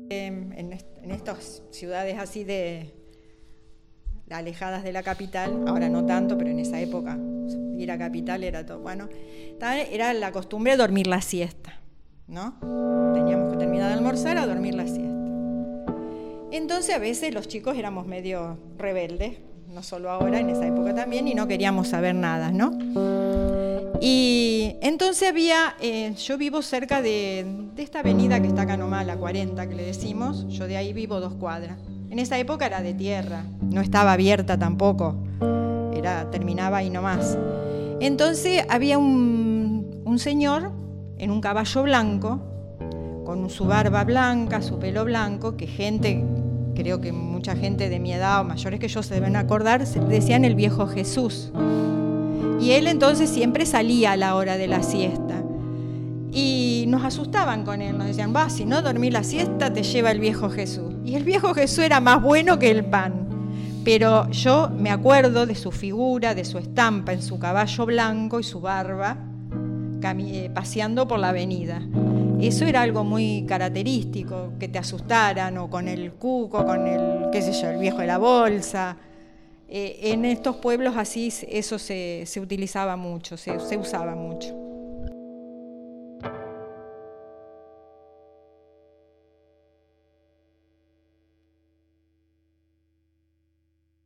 En estas ciudades así alejadas de la capital, ahora no tanto, pero en esa época ir a capital era todo, bueno, era la costumbre de dormir la siesta, ¿no? Teníamos que terminar de almorzar a dormir la siesta. Entonces a veces los chicos éramos medio rebeldes, no solo ahora, en esa época también, y no queríamos saber nada, ¿no? Y entonces yo vivo cerca de esta avenida que está acá nomás, la 40 que le decimos, yo de ahí vivo 2 cuadras. En esa época era de tierra, no estaba abierta tampoco, terminaba ahí nomás. Entonces había un señor en un caballo blanco, con su barba blanca, su pelo blanco, que creo que mucha gente de mi edad o mayores que yo se deben acordar, decían el viejo Jesús. Y él entonces siempre salía a la hora de la siesta. Y nos asustaban con él, nos decían, si no dormís la siesta te lleva el viejo Jesús. Y el viejo Jesús era más bueno que el pan. Pero yo me acuerdo de su figura, de su estampa en su caballo blanco y su barba, paseando por la avenida. Eso era algo muy característico, que te asustaran, o con el cuco, con el viejo de la bolsa. En estos pueblos así eso se utilizaba mucho, se usaba mucho.